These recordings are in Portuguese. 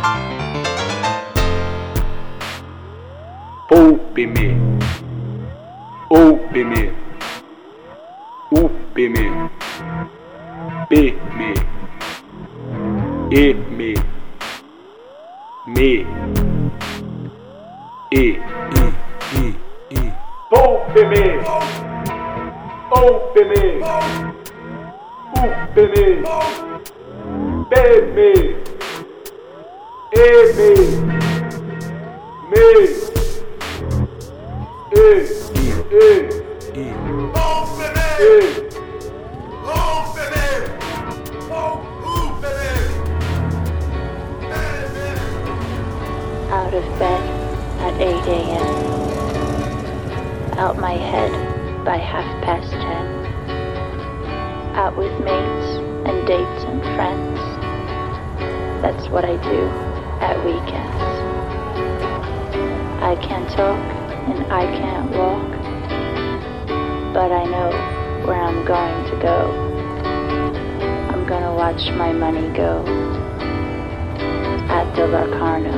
Poupe-me, oupe-me, upe-me, pe-me, e-me, me, e, i. Poupe-me, oupe-me, upe-me, pe-me, e-me, me. Out of bed at 8 a.m. Out my head by 10:30. Out with mates and dates and friends. That's what I do at weekends. I can't talk and I can't walk, but I know where I'm going to go. I'm gonna watch my money go at the Locarno.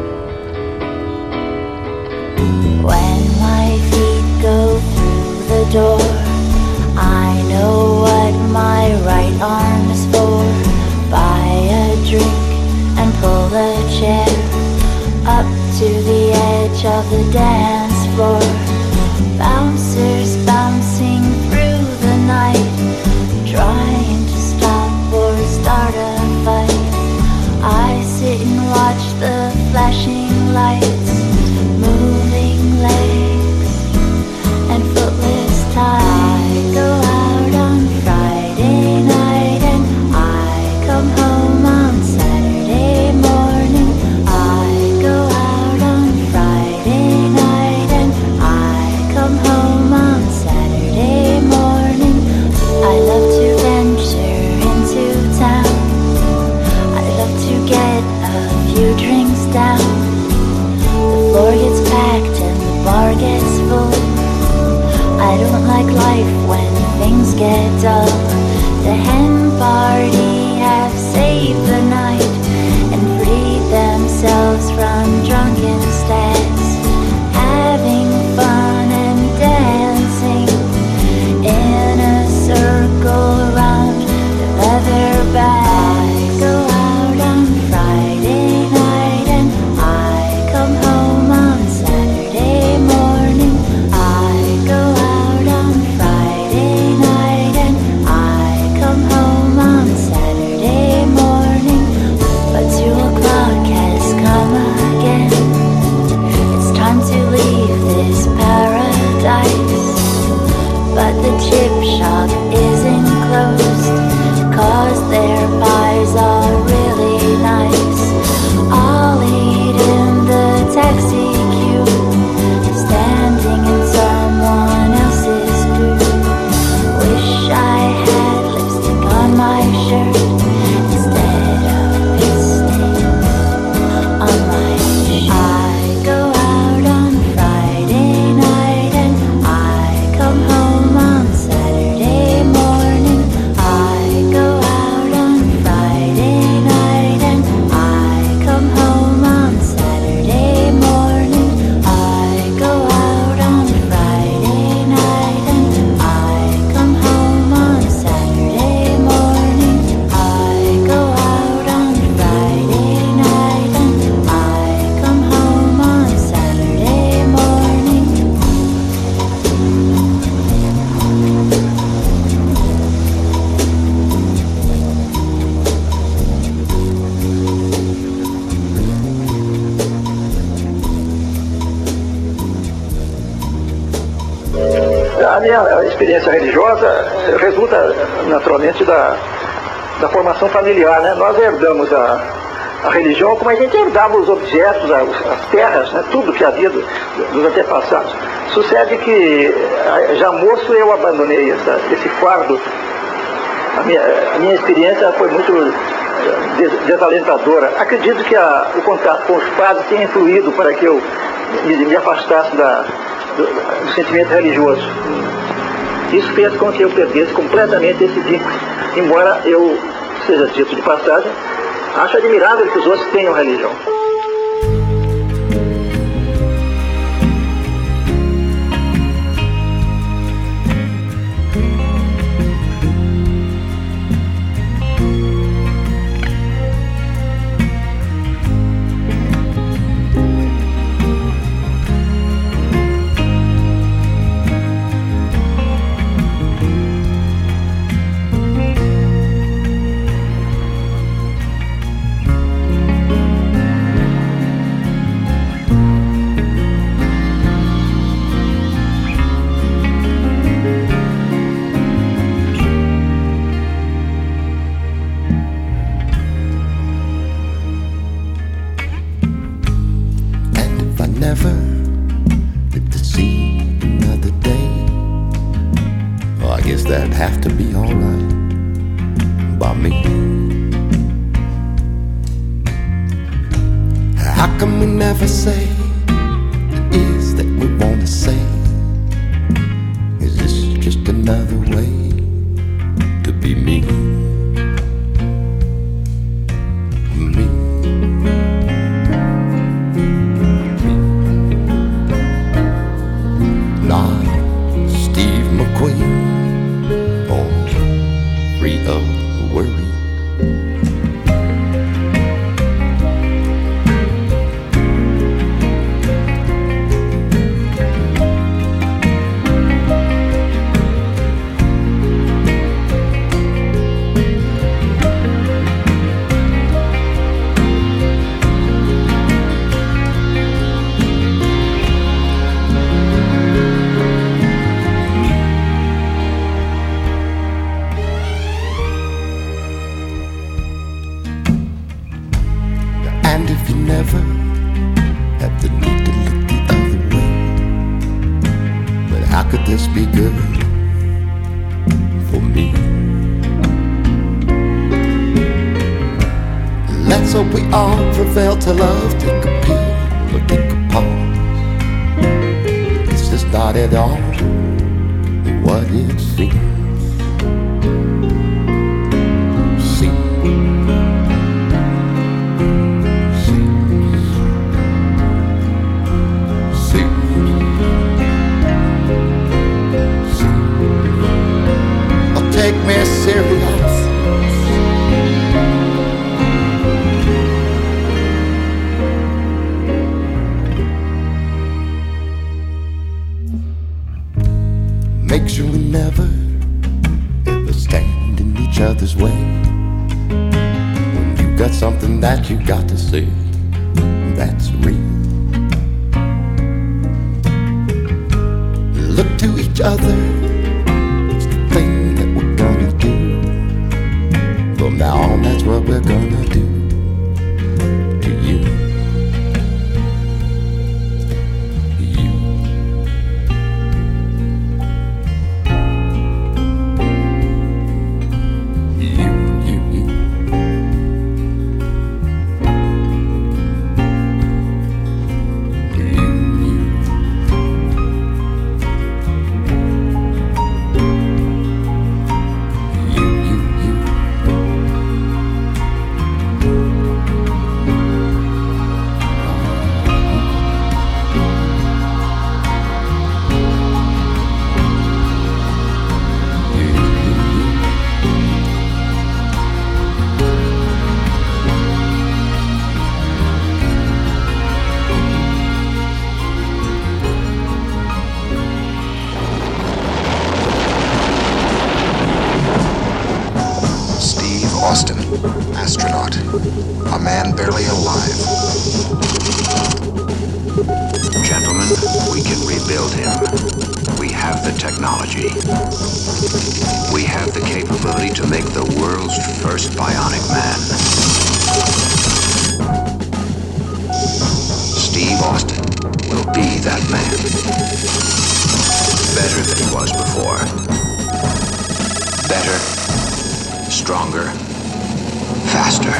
When my feet go through the door, I know what my right arm is for. Buy a drink and pull a chair up to the edge of the dance floor. Bouncers bouncing through the night, trying to stop or start a fight. I sit and watch the flashing lights, moving legs and footless tides. I go out on Friday night and I come home on Saturday morning. I go out on Friday night and I come home on Saturday morning. I love to venture into town. I love to get a few drinks down. The floor gets packed and the bar gets full. I don't like life when things get dull. The hen party have saved the night and freed themselves from drunken stags, having fun and dancing in a circle around the leather bag. I go out on Friday night and I come home on Saturday morning. I go out on Friday night and I come home on Saturday morning. But 2 o'clock has come again. It's time to leave this paradise. But the chip shop isn't closed, 'cause their pies are really nice. I'll eat in the taxi queue, standing in someone else's poo. Wish I had lipstick on my shirt instead of lipstick on my shirt. I go out on Friday night and I come home on Saturday morning. I go out on Friday night and I come home on Saturday morning. I go out on Friday night and I come home on Saturday morning. I go out on Friday night and I come home on Saturday morning. A minha experiência religiosa resulta naturalmente da formação familiar, né? Nós herdamos a religião como a gente herdava os objetos, as terras, né? Tudo que havia dos antepassados. Sucede que já moço eu abandonei esse fardo. A minha experiência foi muito desalentadora. Acredito que o contato com os padres tenha influído para que eu me afastasse do sentimento religioso. Isso fez com que eu perdesse completamente esse vínculo. Embora eu, seja dito de passagem, Acho admirável que os outros tenham religião. Prevail to love, take a pill or take a pause. It's just not at all what it seems. Oh, take me serious. Make sure we never, ever stand in each other's way. When you got something that you got to say, that's real. Look to each other, it's the thing that we're gonna do. From now on, that's what we're gonna do to you. Austin, astronaut, a man barely alive. Gentlemen, we can rebuild him. We have the technology. We have the capability to make the world's first bionic man. Steve Austin will be that man. Better than he was before. Better, stronger, faster.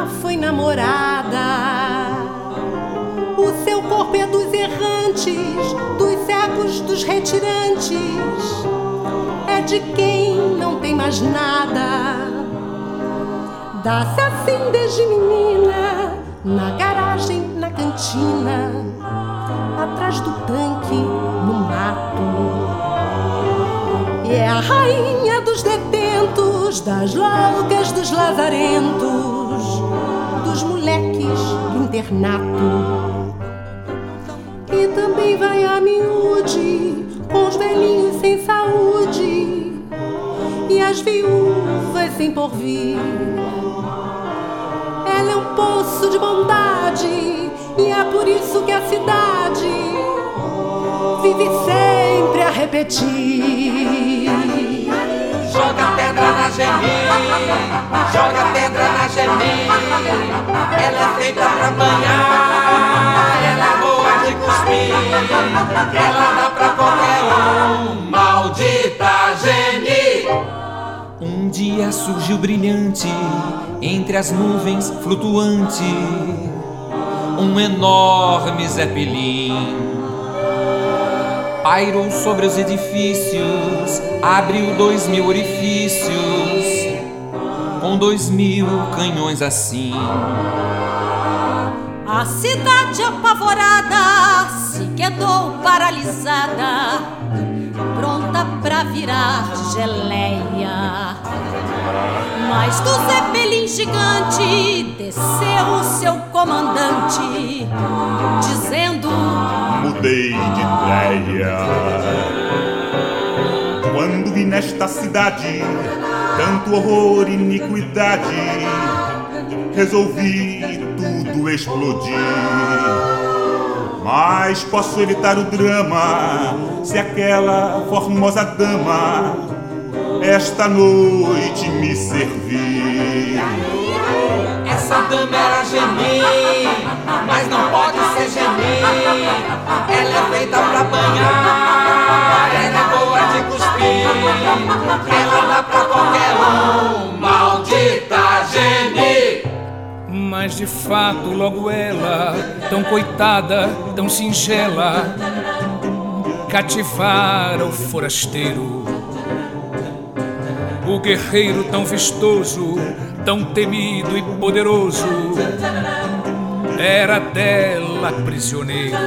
nunca foi namorada. O seu corpo é dos errantes, dos cegos, dos retirantes. É de quem não tem mais nada. Dá-se assim desde menina, na garagem, na cantina, atrás do tanque, no mato. E é a rainha dos detentos, das loucas, dos lazarentos, dos moleques do internato. E também vai a miúde, com os velhinhos sem saúde e as viúvas sem porvir. Ela é um poço de bondade e é por isso que a cidade vive sempre a repetir. Joga pedra na Geni, joga pedra na Geni. Ela é feita pra banhar, ela é boa de cuspir. Ela dá pra qualquer um, maldita Geni. Um dia surgiu brilhante, entre as nuvens flutuante, um enorme zeppelin. Pairou sobre os edifícios, abriu 2000 orifícios, com 2000 canhões assim. A cidade apavorada se quedou paralisada, pronta pra virar geleia. Mas do Zeppelin gigante desceu o seu comandante, dizendo: mudei de ideia. Quando vi nesta cidade tanto horror e iniquidade, resolvi tudo explodir. Mas posso evitar o drama se aquela formosa dama esta noite me servir. Essa dama era Geni, mas não pode ser Geni. Ela é feita pra banhar, ela é boa de cuspir. Ela dá pra qualquer um, maldita Geni. Mas de fato logo ela, tão coitada, tão singela, cativara o forasteiro. O guerreiro tão vistoso, tão temido e poderoso, era dela prisioneiro.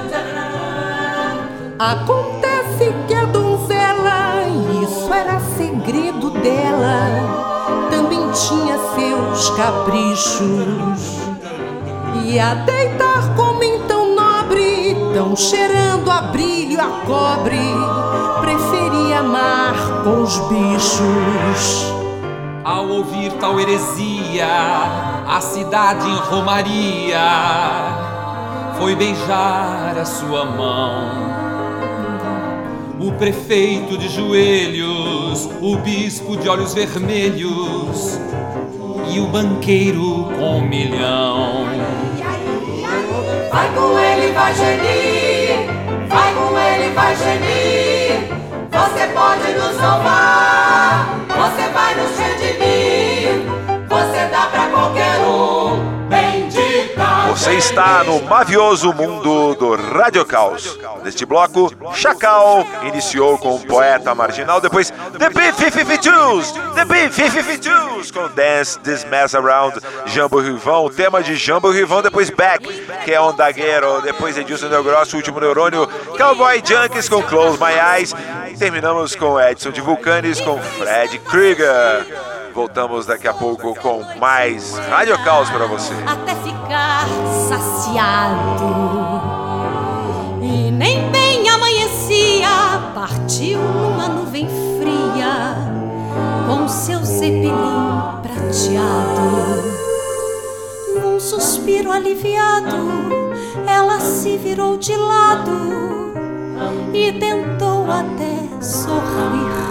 Acontece que a donzela, isso era segredo dela, também tinha seus caprichos. E a deitar como então nobre, tão cheirando a brilho a cobre, preferia amar com os bichos. Ao ouvir tal heresia, a cidade em romaria foi beijar a sua mão. O prefeito de joelhos, o bispo de olhos vermelhos e o banqueiro com 1 milhão. Vai com ele, vai Geni, vai com ele, vai Geni. Você pode nos salvar, você vai nos redimir, você dá pra qualquer um, bendita. Você está no mavioso mundo do Radio Caos. Neste bloco, Chacal iniciou com o Poeta Marginal, depois The B-52s, The B-52s com Dance This Mess Around, Jambo Rivão, tema de Jambo Rivão, depois Back, que é Ondagueiro, depois Edilson Del Grosso, Último Neurônio, Cowboy Junkies com Close My Eyes, e terminamos com Edson de Vulcanes com Fred Krieger. Voltamos daqui a pouco com mais Radio Caos para você. Até ficar saciado. E nem bem amanhecia, partiu numa nuvem fria, com seu zeppelin prateado. Num suspiro aliviado, ela se virou de lado e tentou até sorrir.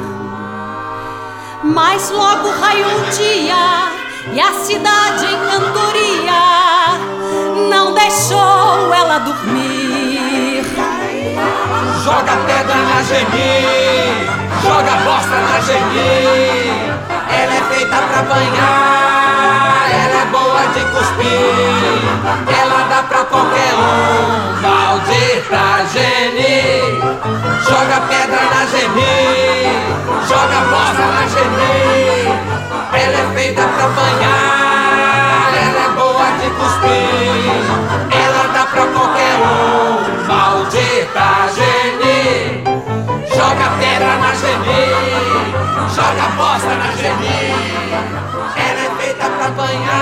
Mas logo raiou o dia e a cidade em cantoria não deixou ela dormir. Joga pedra na Geni, joga bosta na Geni. Ela é feita pra banhar, ela é boa de qualquer um. Maldita Geni, joga pedra na Geni, joga bosta na Geni. Ela é feita pra apanhar, ela é boa de cuspir, ela dá pra qualquer um. Maldita Geni, joga pedra na Geni, joga bosta na Geni. Ela é feita pra apanhar.